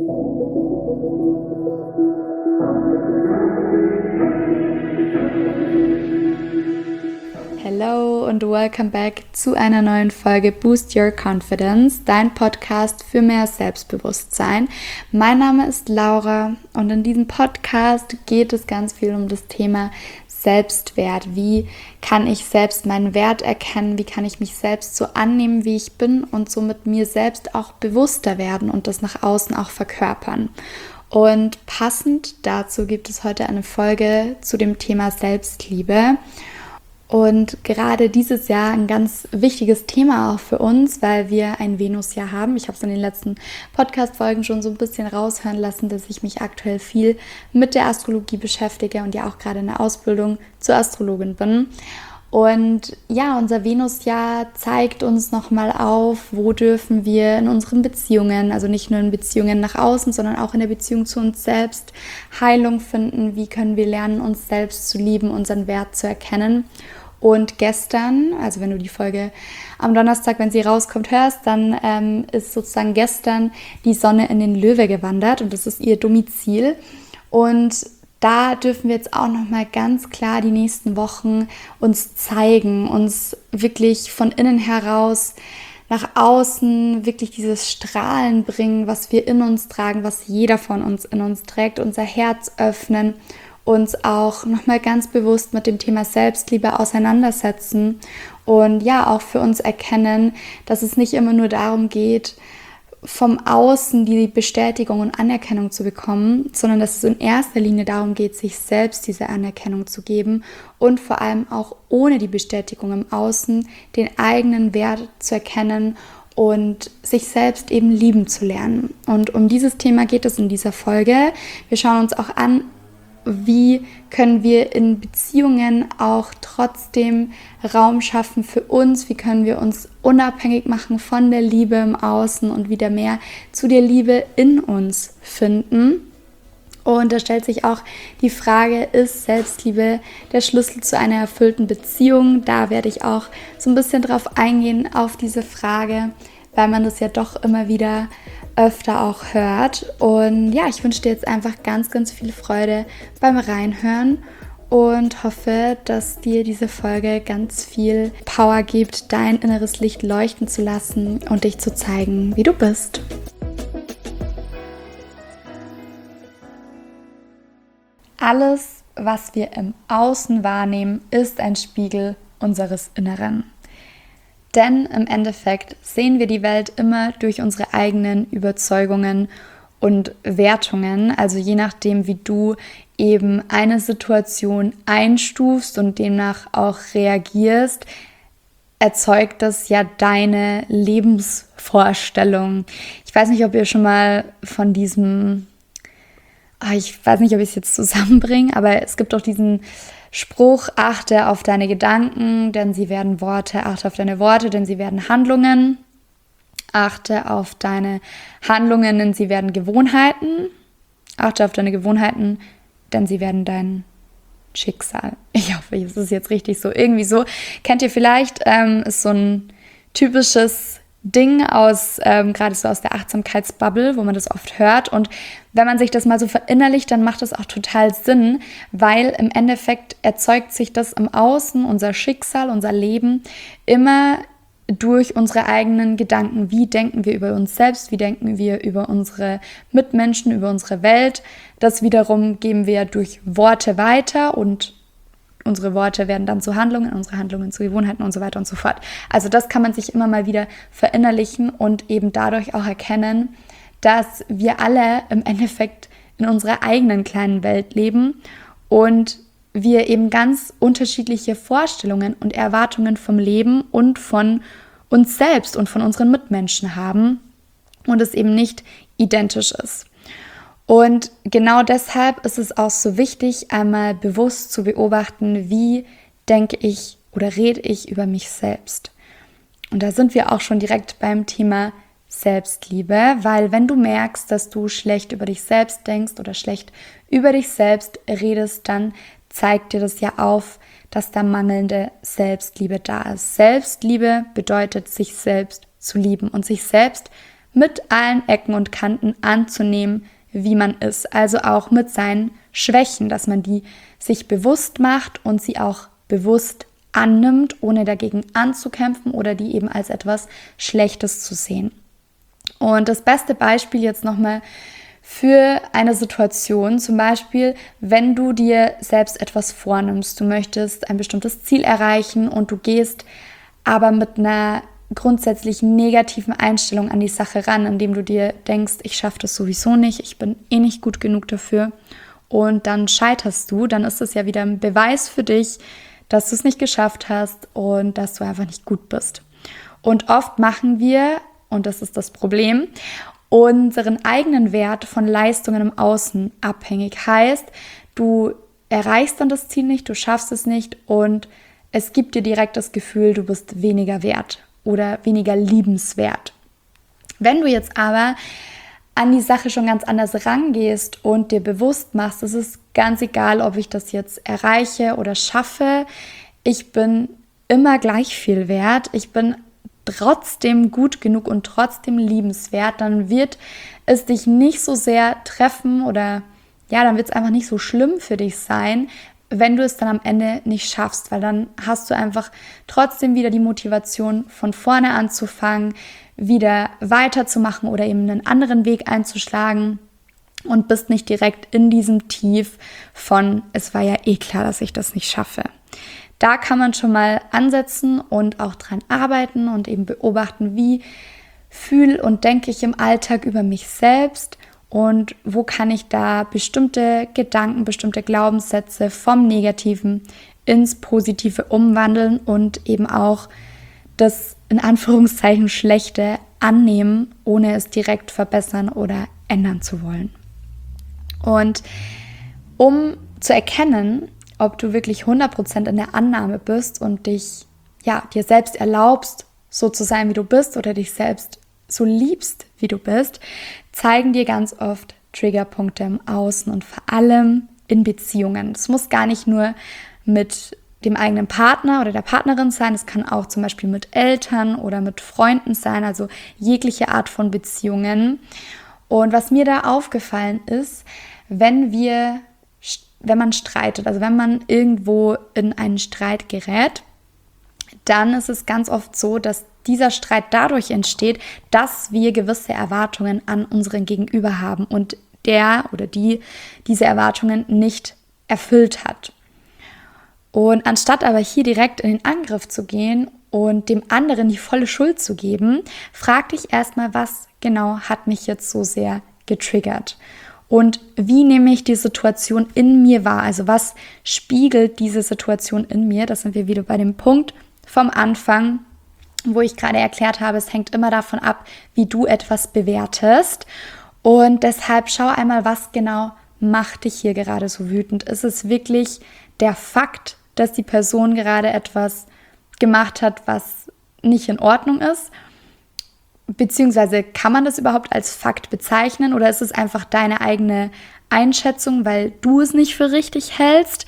Hello und welcome back zu einer neuen Folge Boost Your Confidence, dein Podcast für mehr Selbstbewusstsein. Mein Name ist Laura und in diesem Podcast geht es ganz viel um das Thema Selbstwert. Wie kann ich selbst meinen Wert erkennen? Wie kann ich mich selbst so annehmen, wie ich bin und somit mir selbst auch bewusster werden und das nach außen auch verkörpern? Und passend dazu gibt es heute eine Folge zu dem Thema Selbstliebe. Und gerade dieses Jahr ein ganz wichtiges Thema auch für uns, weil wir ein Venusjahr haben. Ich habe es in den letzten Podcast-Folgen schon so ein bisschen raushören lassen, dass ich mich aktuell viel mit der Astrologie beschäftige und ja auch gerade in der Ausbildung zur Astrologin bin. Und ja, unser Venusjahr zeigt uns nochmal auf, wo dürfen wir in unseren Beziehungen, also nicht nur in Beziehungen nach außen, sondern auch in der Beziehung zu uns selbst, Heilung finden. Wie können wir lernen, uns selbst zu lieben, unseren Wert zu erkennen. Und gestern, also wenn du die Folge am Donnerstag, wenn sie rauskommt, hörst, dann ist sozusagen gestern die Sonne in den Löwe gewandert und das ist ihr Domizil. Und da dürfen wir jetzt auch nochmal ganz klar die nächsten Wochen uns zeigen, uns wirklich von innen heraus nach außen wirklich dieses Strahlen bringen, was wir in uns tragen, was jeder von uns in uns trägt, unser Herz öffnen, uns auch nochmal ganz bewusst mit dem Thema Selbstliebe auseinandersetzen und ja auch für uns erkennen, dass es nicht immer nur darum geht, vom Außen die Bestätigung und Anerkennung zu bekommen, sondern dass es in erster Linie darum geht, sich selbst diese Anerkennung zu geben und vor allem auch ohne die Bestätigung im Außen den eigenen Wert zu erkennen und sich selbst eben lieben zu lernen. Und um dieses Thema geht es in dieser Folge. Wir schauen uns auch an, wie können wir in Beziehungen auch trotzdem Raum schaffen für uns? Wie können wir uns unabhängig machen von der Liebe im Außen und wieder mehr zu der Liebe in uns finden? Und da stellt sich auch die Frage, ist Selbstliebe der Schlüssel zu einer erfüllten Beziehung? Da werde ich auch so ein bisschen drauf eingehen, auf diese Frage, weil man das ja doch immer wieder öfter auch hört. Und ja, ich wünsche dir jetzt einfach ganz, ganz viel Freude beim Reinhören und hoffe, dass dir diese Folge ganz viel Power gibt, dein inneres Licht leuchten zu lassen und dich zu zeigen, wie du bist. Alles, was wir im Außen wahrnehmen, ist ein Spiegel unseres Inneren. Denn im Endeffekt sehen wir die Welt immer durch unsere eigenen Überzeugungen und Wertungen. Also je nachdem, wie du eben eine Situation einstufst und demnach auch reagierst, erzeugt das ja deine Lebensvorstellung. Ich weiß nicht, ob ihr schon mal von diesem, ich weiß nicht, ob ich es jetzt zusammenbringe, aber es gibt doch diesen Spruch, achte auf deine Gedanken, denn sie werden Worte, achte auf deine Worte, denn sie werden Handlungen, achte auf deine Handlungen, denn sie werden Gewohnheiten, achte auf deine Gewohnheiten, denn sie werden dein Schicksal. Ich hoffe, es ist jetzt richtig so, irgendwie so. Kennt ihr vielleicht, ist so ein typisches Ding aus, gerade so aus der Achtsamkeitsbubble, wo man das oft hört. Und wenn man sich das mal so verinnerlicht, dann macht das auch total Sinn, weil im Endeffekt erzeugt sich das im Außen, unser Schicksal, unser Leben, immer durch unsere eigenen Gedanken. Wie denken wir über uns selbst? Wie denken wir über unsere Mitmenschen, über unsere Welt? Das wiederum geben wir durch Worte weiter und unsere Worte werden dann zu Handlungen, unsere Handlungen zu Gewohnheiten und so weiter und so fort. Also das kann man sich immer mal wieder verinnerlichen und eben dadurch auch erkennen, dass wir alle im Endeffekt in unserer eigenen kleinen Welt leben und wir eben ganz unterschiedliche Vorstellungen und Erwartungen vom Leben und von uns selbst und von unseren Mitmenschen haben und es eben nicht identisch ist. Und genau deshalb ist es auch so wichtig, einmal bewusst zu beobachten, wie denke ich oder rede ich über mich selbst. Und da sind wir auch schon direkt beim Thema Selbstliebe, weil wenn du merkst, dass du schlecht über dich selbst denkst oder schlecht über dich selbst redest, dann zeigt dir das ja auf, dass da mangelnde Selbstliebe da ist. Selbstliebe bedeutet, sich selbst zu lieben und sich selbst mit allen Ecken und Kanten anzunehmen, wie man ist. Also auch mit seinen Schwächen, dass man die sich bewusst macht und sie auch bewusst annimmt, ohne dagegen anzukämpfen oder die eben als etwas Schlechtes zu sehen. Und das beste Beispiel jetzt nochmal für eine Situation, zum Beispiel, wenn du dir selbst etwas vornimmst, du möchtest ein bestimmtes Ziel erreichen und du gehst aber mit einer grundsätzlich negativen Einstellung an die Sache ran, indem du dir denkst, ich schaffe das sowieso nicht, ich bin eh nicht gut genug dafür und dann scheiterst du, dann ist es ja wieder ein Beweis für dich, dass du es nicht geschafft hast und dass du einfach nicht gut bist. Und oft machen wir, und das ist das Problem, unseren eigenen Wert von Leistungen im Außen abhängig. Heißt, du erreichst dann das Ziel nicht, du schaffst es nicht und es gibt dir direkt das Gefühl, du bist weniger wert oder weniger liebenswert. Wenn du jetzt aber an die Sache schon ganz anders rangehst und dir bewusst machst, es ist ganz egal, ob ich das jetzt erreiche oder schaffe, ich bin immer gleich viel wert, ich bin trotzdem gut genug und trotzdem liebenswert, dann wird es dich nicht so sehr treffen oder ja, dann wird es einfach nicht so schlimm für dich sein, wenn du es dann am Ende nicht schaffst, weil dann hast du einfach trotzdem wieder die Motivation, von vorne anzufangen, wieder weiterzumachen oder eben einen anderen Weg einzuschlagen und bist nicht direkt in diesem Tief von, es war ja eh klar, dass ich das nicht schaffe. Da kann man schon mal ansetzen und auch dran arbeiten und eben beobachten, wie fühle und denke ich im Alltag über mich selbst und wo kann ich da bestimmte Gedanken, bestimmte Glaubenssätze vom Negativen ins Positive umwandeln und eben auch das in Anführungszeichen Schlechte annehmen, ohne es direkt verbessern oder ändern zu wollen. Und um zu erkennen, ob du wirklich 100% in der Annahme bist und dich, dir selbst erlaubst, so zu sein, wie du bist oder dich selbst so liebst, wie du bist, zeigen dir ganz oft Triggerpunkte im Außen und vor allem in Beziehungen. Es muss gar nicht nur mit dem eigenen Partner oder der Partnerin sein, es kann auch zum Beispiel mit Eltern oder mit Freunden sein, also jegliche Art von Beziehungen. Und was mir da aufgefallen ist, wenn man streitet, also wenn man irgendwo in einen Streit gerät, dann ist es ganz oft so, dass dieser Streit dadurch entsteht, dass wir gewisse Erwartungen an unseren Gegenüber haben und der oder die diese Erwartungen nicht erfüllt hat. Und anstatt aber hier direkt in den Angriff zu gehen und dem anderen die volle Schuld zu geben, frag dich erstmal, was genau hat mich jetzt so sehr getriggert? Und wie nehme ich die Situation in mir wahr? Also was spiegelt diese Situation in mir? Das sind wir wieder bei dem Punkt vom Anfang, wo ich gerade erklärt habe, es hängt immer davon ab, wie du etwas bewertest. Und deshalb schau einmal, was genau macht dich hier gerade so wütend? Ist es wirklich der Fakt, dass die Person gerade etwas gemacht hat, was nicht in Ordnung ist? Beziehungsweise kann man das überhaupt als Fakt bezeichnen oder ist es einfach deine eigene Einschätzung, weil du es nicht für richtig hältst?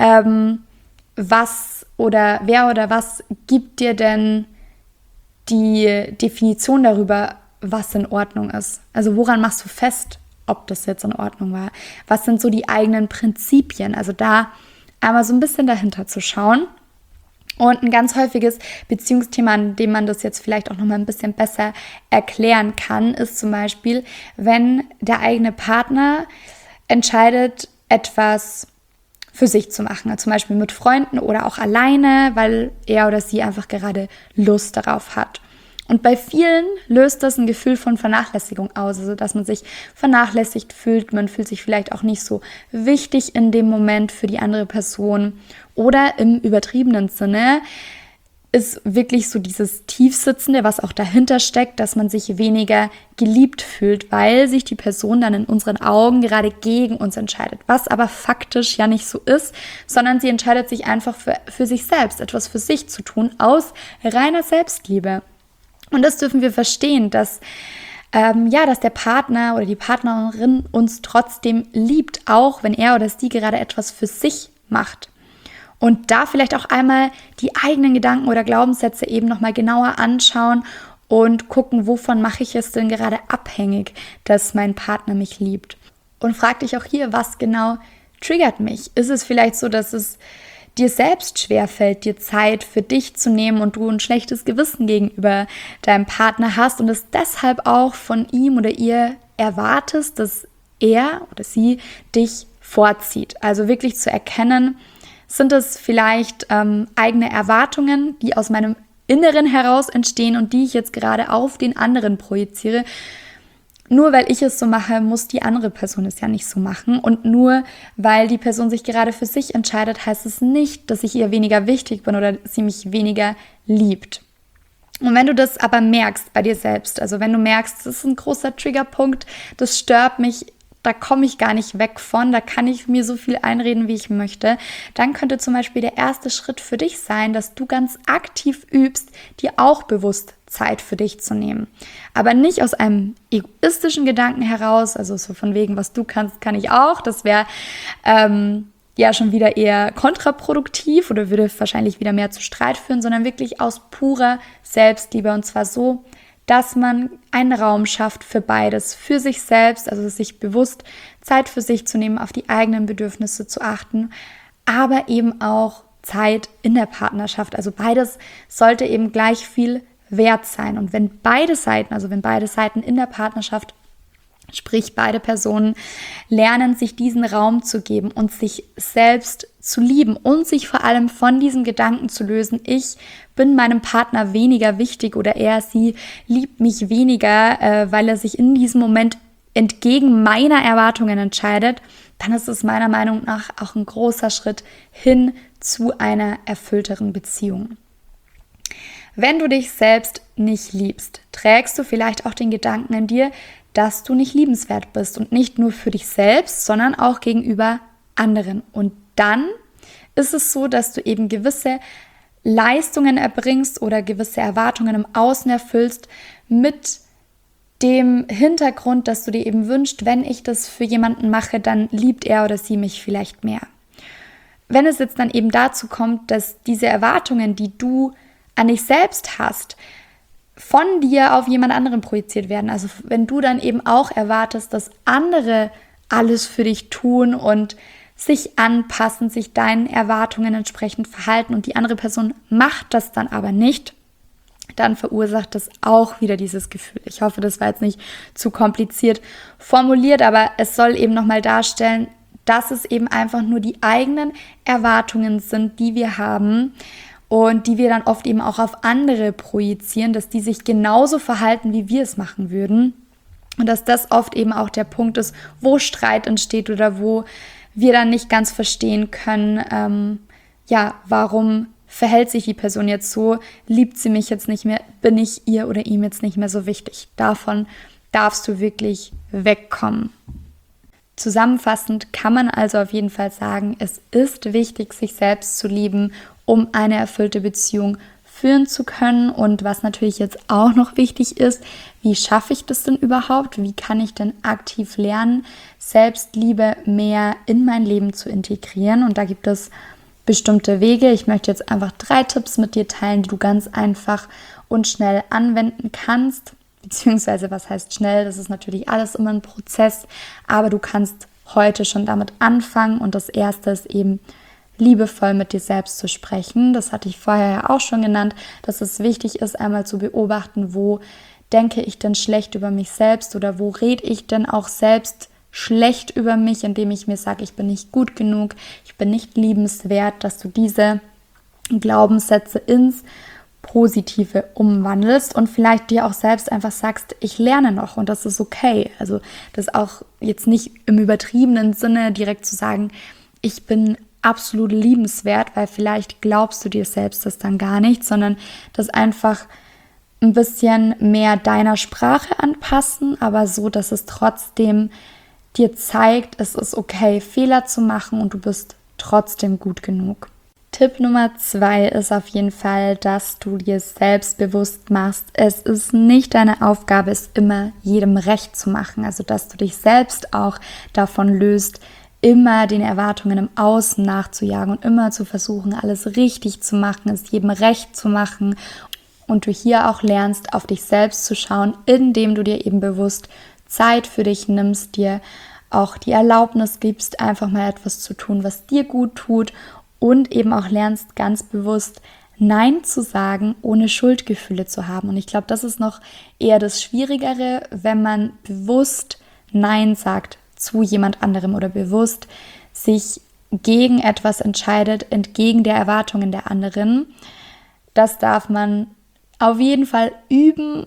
Was oder wer oder was gibt dir denn die Definition darüber, was in Ordnung ist? Also woran machst du fest, ob das jetzt in Ordnung war? Was sind so die eigenen Prinzipien? Also da einmal so ein bisschen dahinter zu schauen. Und ein ganz häufiges Beziehungsthema, an dem man das jetzt vielleicht auch nochmal ein bisschen besser erklären kann, ist zum Beispiel, wenn der eigene Partner entscheidet, etwas für sich zu machen, also zum Beispiel mit Freunden oder auch alleine, weil er oder sie einfach gerade Lust darauf hat. Und bei vielen löst das ein Gefühl von Vernachlässigung aus, also dass man sich vernachlässigt fühlt, man fühlt sich vielleicht auch nicht so wichtig in dem Moment für die andere Person oder im übertriebenen Sinne ist wirklich so dieses Tiefsitzende, was auch dahinter steckt, dass man sich weniger geliebt fühlt, weil sich die Person dann in unseren Augen gerade gegen uns entscheidet, was aber faktisch ja nicht so ist, sondern sie entscheidet sich einfach für sich selbst, etwas für sich zu tun, aus reiner Selbstliebe. Und das dürfen wir verstehen, dass der Partner oder die Partnerin uns trotzdem liebt, auch wenn er oder sie gerade etwas für sich macht. Und da vielleicht auch einmal die eigenen Gedanken oder Glaubenssätze eben nochmal genauer anschauen und gucken, wovon mache ich es denn gerade abhängig, dass mein Partner mich liebt. Und frag dich auch hier, was genau triggert mich? Ist es vielleicht so, dass es dir selbst schwerfällt, dir Zeit für dich zu nehmen und du ein schlechtes Gewissen gegenüber deinem Partner hast und es deshalb auch von ihm oder ihr erwartest, dass er oder sie dich vorzieht? Also wirklich zu erkennen, sind es vielleicht eigene Erwartungen, die aus meinem Inneren heraus entstehen und die ich jetzt gerade auf den anderen projiziere. Nur weil ich es so mache, muss die andere Person es ja nicht so machen. Und nur weil die Person sich gerade für sich entscheidet, heißt es nicht, dass ich ihr weniger wichtig bin oder sie mich weniger liebt. Und wenn du das aber merkst bei dir selbst, also wenn du merkst, das ist ein großer Triggerpunkt, das stört mich, da komme ich gar nicht weg von, da kann ich mir so viel einreden, wie ich möchte, dann könnte zum Beispiel der erste Schritt für dich sein, dass du ganz aktiv übst, dir auch bewusst Zeit für dich zu nehmen. Aber nicht aus einem egoistischen Gedanken heraus, also so von wegen, was du kannst, kann ich auch. Das wäre ja schon wieder eher kontraproduktiv oder würde wahrscheinlich wieder mehr zu Streit führen, sondern wirklich aus purer Selbstliebe. Und zwar so, dass man einen Raum schafft für beides, für sich selbst, also sich bewusst Zeit für sich zu nehmen, auf die eigenen Bedürfnisse zu achten, aber eben auch Zeit in der Partnerschaft. Also beides sollte eben gleich viel wert sein. Und wenn beide Seiten in der Partnerschaft, sprich beide Personen, lernen, sich diesen Raum zu geben und sich selbst zu lieben und sich vor allem von diesem Gedanken zu lösen, ich bin meinem Partner weniger wichtig oder sie liebt mich weniger, weil er sich in diesem Moment entgegen meiner Erwartungen entscheidet, dann ist es meiner Meinung nach auch ein großer Schritt hin zu einer erfüllteren Beziehung. Wenn du dich selbst nicht liebst, trägst du vielleicht auch den Gedanken in dir, dass du nicht liebenswert bist und nicht nur für dich selbst, sondern auch gegenüber anderen. Und dann ist es so, dass du eben gewisse Leistungen erbringst oder gewisse Erwartungen im Außen erfüllst mit dem Hintergrund, dass du dir eben wünschst, wenn ich das für jemanden mache, dann liebt er oder sie mich vielleicht mehr. Wenn es jetzt dann eben dazu kommt, dass diese Erwartungen, die du an dich selbst hast, von dir auf jemand anderen projiziert werden. Also wenn du dann eben auch erwartest, dass andere alles für dich tun und sich anpassen, sich deinen Erwartungen entsprechend verhalten und die andere Person macht das dann aber nicht, dann verursacht das auch wieder dieses Gefühl. Ich hoffe, das war jetzt nicht zu kompliziert formuliert, aber es soll eben nochmal darstellen, dass es eben einfach nur die eigenen Erwartungen sind, die wir haben, und die wir dann oft eben auch auf andere projizieren, dass die sich genauso verhalten, wie wir es machen würden. Und dass das oft eben auch der Punkt ist, wo Streit entsteht oder wo wir dann nicht ganz verstehen können, warum verhält sich die Person jetzt so, liebt sie mich jetzt nicht mehr, bin ich ihr oder ihm jetzt nicht mehr so wichtig. Davon darfst du wirklich wegkommen. Zusammenfassend kann man also auf jeden Fall sagen, es ist wichtig, sich selbst zu lieben, um eine erfüllte Beziehung führen zu können. Und was natürlich jetzt auch noch wichtig ist, wie schaffe ich das denn überhaupt? Wie kann ich denn aktiv lernen, Selbstliebe mehr in mein Leben zu integrieren? Und da gibt es bestimmte Wege. Ich möchte jetzt einfach 3 Tipps mit dir teilen, die du ganz einfach und schnell anwenden kannst. Beziehungsweise, was heißt schnell? Das ist natürlich alles immer ein Prozess, aber du kannst heute schon damit anfangen. Und das erste ist eben, liebevoll mit dir selbst zu sprechen. Das hatte ich vorher ja auch schon genannt, dass es wichtig ist, einmal zu beobachten, wo denke ich denn schlecht über mich selbst oder wo rede ich denn auch selbst schlecht über mich, indem ich mir sage, ich bin nicht gut genug, ich bin nicht liebenswert, dass du diese Glaubenssätze ins Positive umwandelst und vielleicht dir auch selbst einfach sagst, ich lerne noch und das ist okay. Also das auch jetzt nicht im übertriebenen Sinne direkt zu sagen, ich bin absolut liebenswert, weil vielleicht glaubst du dir selbst das dann gar nicht, sondern das einfach ein bisschen mehr deiner Sprache anpassen, aber so, dass es trotzdem dir zeigt, es ist okay, Fehler zu machen und du bist trotzdem gut genug. Tipp Nummer 2 ist auf jeden Fall, dass du dir selbst bewusst machst, es ist nicht deine Aufgabe, es immer jedem recht zu machen, also dass du dich selbst auch davon löst, immer den Erwartungen im Außen nachzujagen und immer zu versuchen, alles richtig zu machen, es jedem recht zu machen und du hier auch lernst, auf dich selbst zu schauen, indem du dir eben bewusst Zeit für dich nimmst, dir auch die Erlaubnis gibst, einfach mal etwas zu tun, was dir gut tut und eben auch lernst, ganz bewusst Nein zu sagen, ohne Schuldgefühle zu haben. Und ich glaube, das ist noch eher das Schwierigere, wenn man bewusst Nein sagt zu jemand anderem oder bewusst sich gegen etwas entscheidet, entgegen der Erwartungen der anderen. Das darf man auf jeden Fall üben,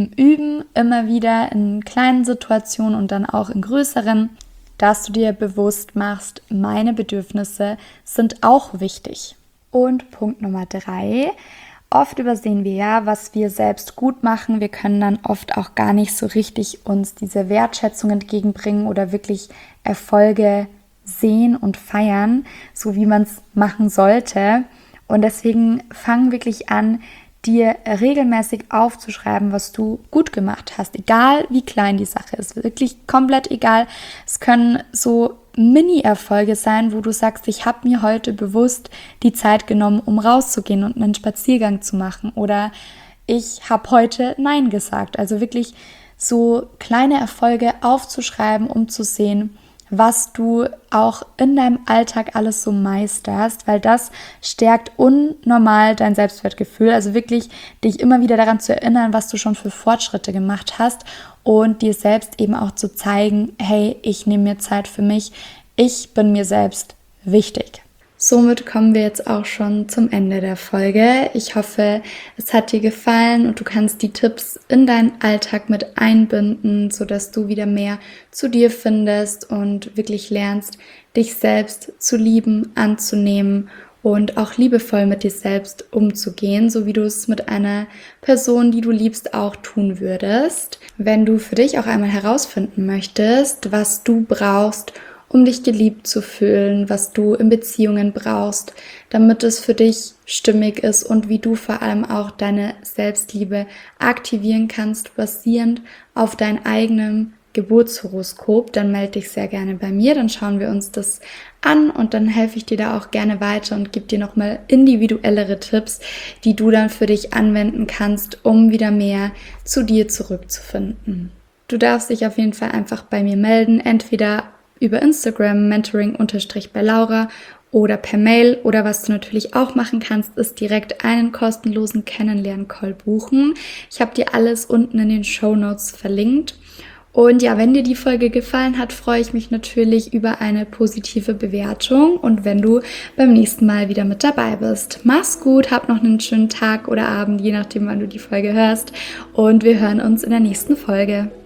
immer wieder in kleinen Situationen und dann auch in größeren, dass du dir bewusst machst, meine Bedürfnisse sind auch wichtig. Und Punkt Nummer 3, oft übersehen wir ja, was wir selbst gut machen. Wir können dann oft auch gar nicht so richtig uns diese Wertschätzung entgegenbringen oder wirklich Erfolge sehen und feiern, so wie man es machen sollte. Und deswegen fang wirklich an, dir regelmäßig aufzuschreiben, was du gut gemacht hast, egal wie klein die Sache ist, wirklich komplett egal. Es können so Mini-Erfolge sein, wo du sagst, ich habe mir heute bewusst die Zeit genommen, um rauszugehen und einen Spaziergang zu machen, oder ich habe heute Nein gesagt. Also wirklich so kleine Erfolge aufzuschreiben, um zu sehen, was du auch in deinem Alltag alles so meisterst, weil das stärkt unnormal dein Selbstwertgefühl. Also wirklich dich immer wieder daran zu erinnern, was du schon für Fortschritte gemacht hast und dir selbst eben auch zu zeigen, hey, ich nehme mir Zeit für mich, ich bin mir selbst wichtig. Somit kommen wir jetzt auch schon zum Ende der Folge. Ich hoffe, es hat dir gefallen und du kannst die Tipps in deinen Alltag mit einbinden, sodass du wieder mehr zu dir findest und wirklich lernst, dich selbst zu lieben, anzunehmen und auch liebevoll mit dir selbst umzugehen, so wie du es mit einer Person, die du liebst, auch tun würdest. Wenn du für dich auch einmal herausfinden möchtest, was du brauchst, um dich geliebt zu fühlen, was du in Beziehungen brauchst, damit es für dich stimmig ist und wie du vor allem auch deine Selbstliebe aktivieren kannst, basierend auf deinem eigenen Geburtshoroskop, dann melde dich sehr gerne bei mir, dann schauen wir uns das an und dann helfe ich dir da auch gerne weiter und gebe dir nochmal individuellere Tipps, die du dann für dich anwenden kannst, um wieder mehr zu dir zurückzufinden. Du darfst dich auf jeden Fall einfach bei mir melden, entweder über Instagram mentoring_bei Laura oder per Mail, oder was du natürlich auch machen kannst, ist direkt einen kostenlosen Kennenlern-Call buchen. Ich habe dir alles unten in den Shownotes verlinkt. Und ja, wenn dir die Folge gefallen hat, freue ich mich natürlich über eine positive Bewertung und wenn du beim nächsten Mal wieder mit dabei bist. Mach's gut, hab noch einen schönen Tag oder Abend, je nachdem, wann du die Folge hörst, und wir hören uns in der nächsten Folge.